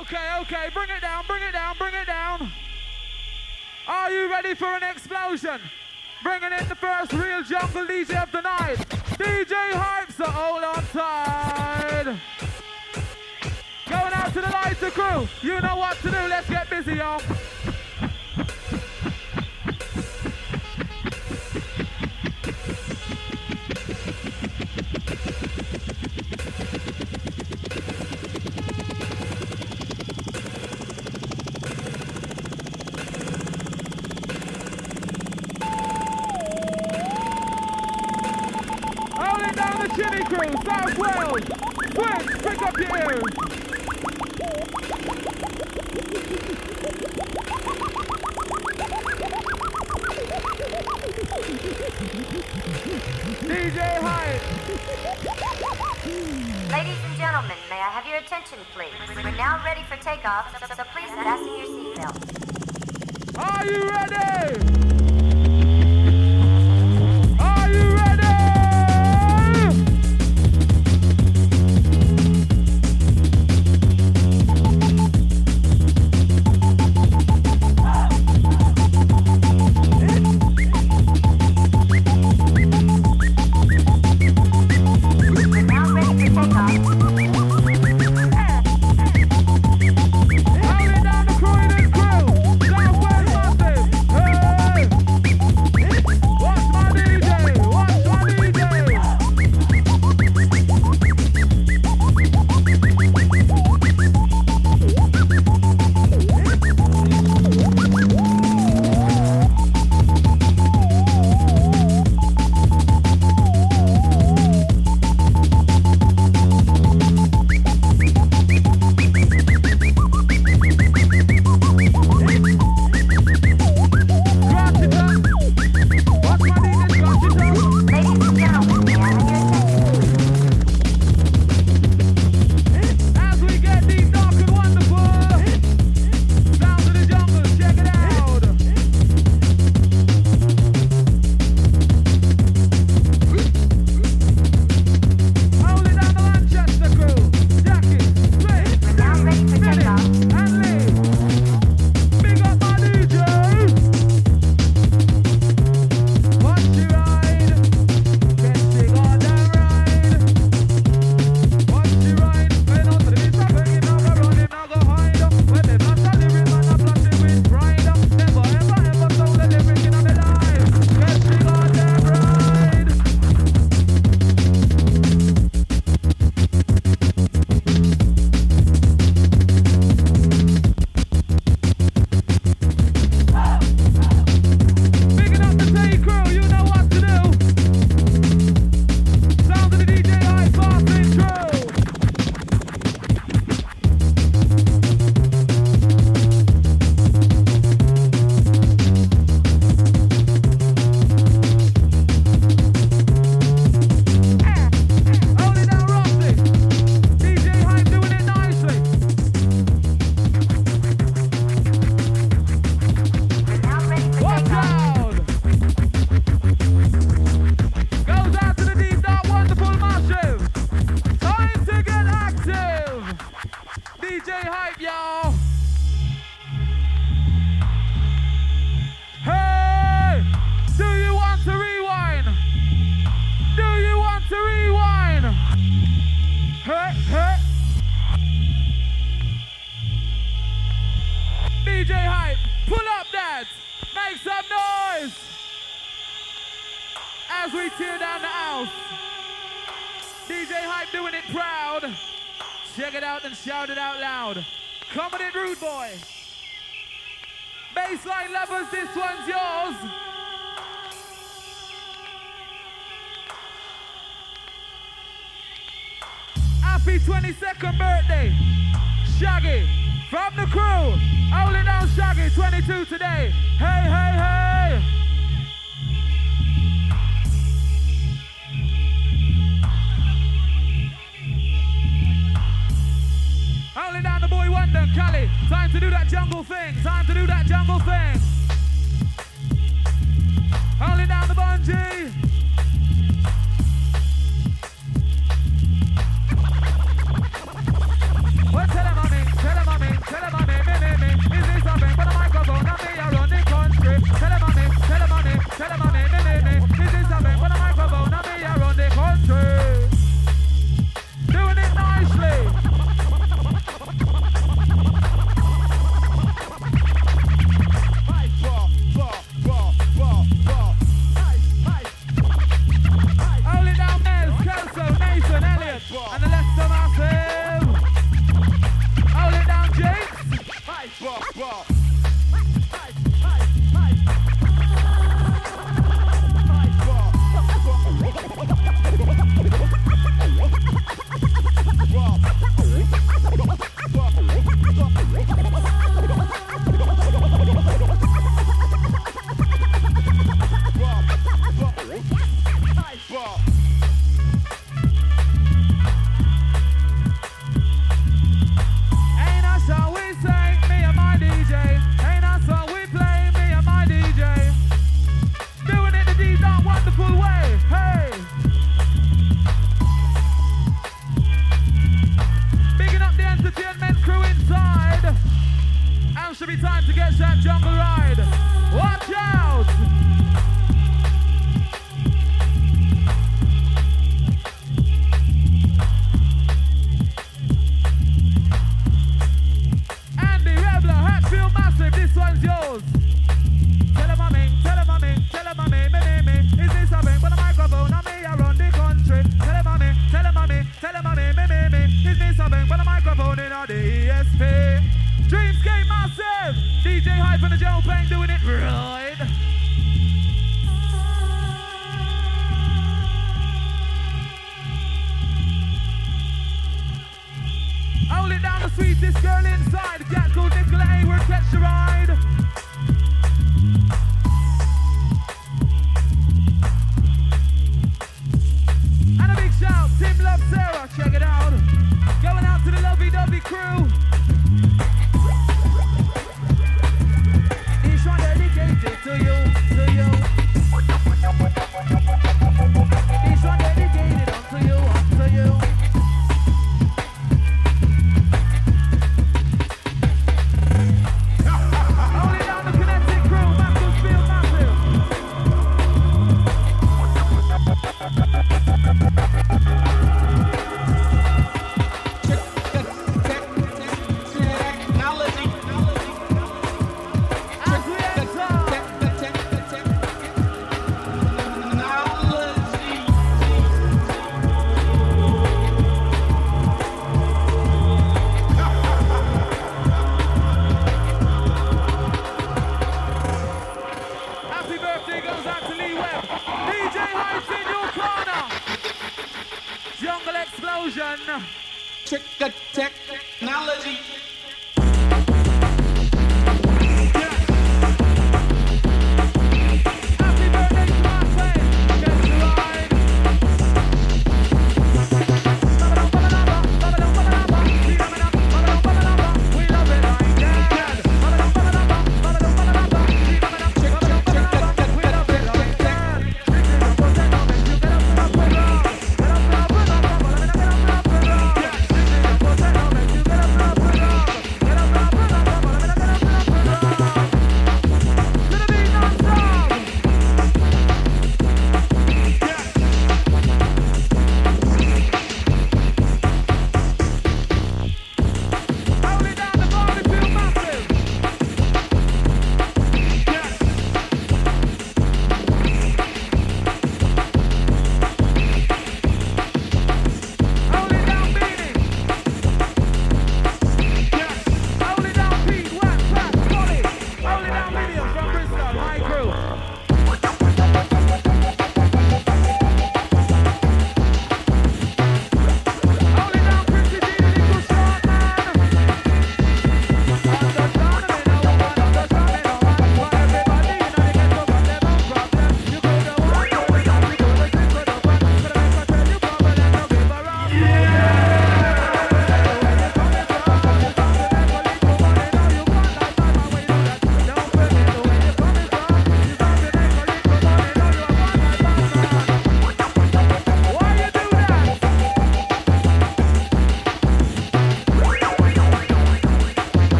Okay, bring it down, bring it down, bring it down. Are you ready for an explosion? Bringing in the first real jungle DJ of the night. DJ Hype, so hold on tight. Going out to the lighter crew. You know what to do, let's get busy, y'all. Chili crew, South Wales, Switch, pick up your ears. DJ Hype. Ladies and gentlemen, may I have your attention, please? We're now ready for takeoff, so please fasten your seatbelt. Are you ready? Are you ready? As we tear down the house, DJ Hype doing it proud. Check it out and shout it out loud. Coming in, Rude Boy. Baseline lovers, this one's yours. Happy 22nd birthday, Shaggy, from the crew. Holding down Shaggy, 22 today. Hey, hey, hey. Holding down the boy Wonder, Cali. Time to do that jungle thing. Time to do that jungle thing. Holding down the bungee. Well, tell him, mommy. Tell him, mommy. from the Joe Pang doing it right. Hold it down, the sweetest girl inside. Cat called Nicola Hayward, catch the ride. And a big shout, Tim Love Sarah, check it out. Going out to the lovey-dovey crew. This one dedicated to you, to you. This one dedicated unto you, unto you. Technology.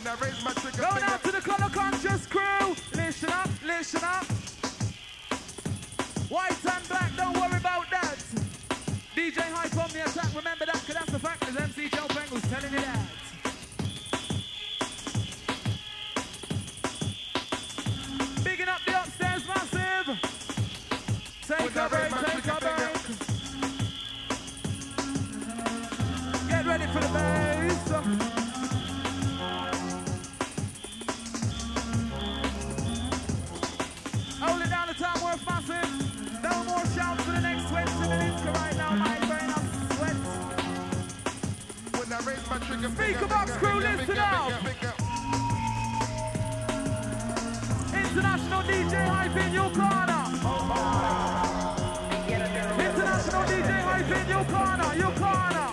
Going out to the Color Conscious crew. Listen up, listen up. White and black, don't worry about that. DJ Hype on the attack, remember that, because that's the fact. There's MC Joe Peng who's telling you that. Bigging up the upstairs massive. Take a break, take a break. Get ready for the bass. Hold it down, the time worth massive. No more shouts for the next 20 minutes, because right now my brain I'm sweat. Speaker box crew, listen up. International DJ Hype in your corner. International DJ Hype in your corner, your corner.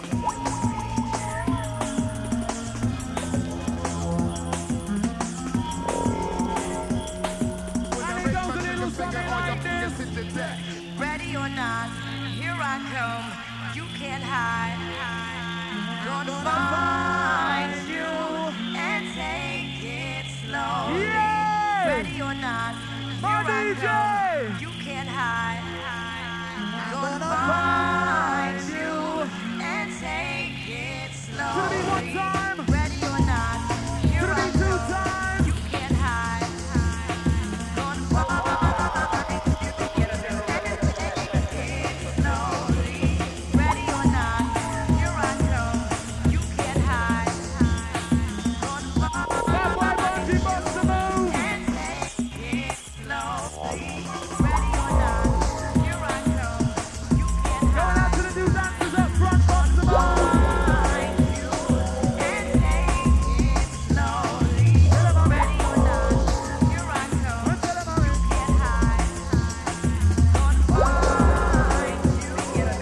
And it goes a little something like this. Ready or not, here I come. You can't hide. Gonna find you and take it slow. Yeah! Ready or not, My here I DJ! come. You can't hide. Gonna find you and take it slow. Should it be one time? Ready or not, here Should it I be two come. times? You can't hide. Gonna find you and take it slowly. Ready or not, here I come. You can't hide. Gonna That boy Bungie bust the move. and take it slowly. Ready or not, here I come. You can't Going out hide. to the new dancers up front, bust the move. Find you and take it slowly. Ready or not, here I come. Tell them how it- Can't hide. Gonna find you and take it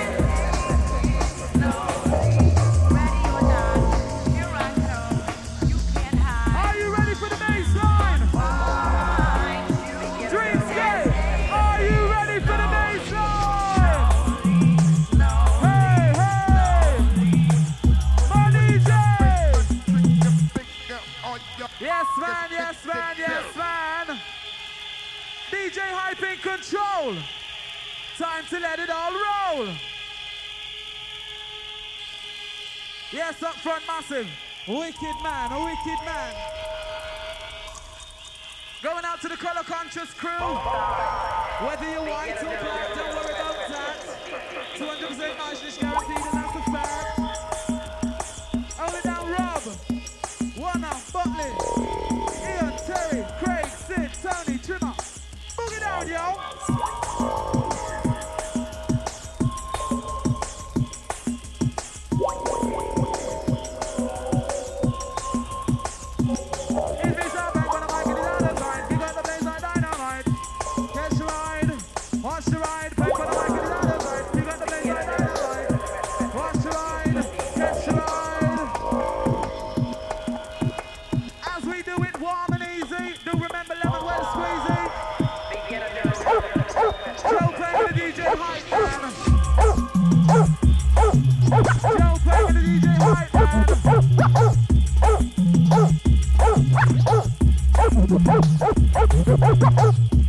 slowly. Ready or not, here I come. You can't hide. Are you ready for the bass line? Find you Dreamscape, are you ready for the bass line? slow. Hey, hey! My DJ! Yes, man, yes, man, yes, man! DJ Hype in control! Time to let it all roll! Yes, up front, massive. Wicked man, a wicked man. Going out to the Color Conscious crew. Whether you're white or black, don't worry about that. 200% niceness guaranteed, and that's a fact. Hold it down, Rob. Warner, Butlin, Ian, Terry, Craig, Sid, Tony, Trimmer. Boogie down, yo. If it's up, I'm gonna make it another time. We got the place like dynamite. Catch the ride, watch the ride. I'm gonna make it another time. We got the place like dynamite. Watch the ride, catch the ride. As we do it warm and easy, do remember lemon well squeezy. Joe playing the DJ Hype man. Joe playing the DJ Hype man.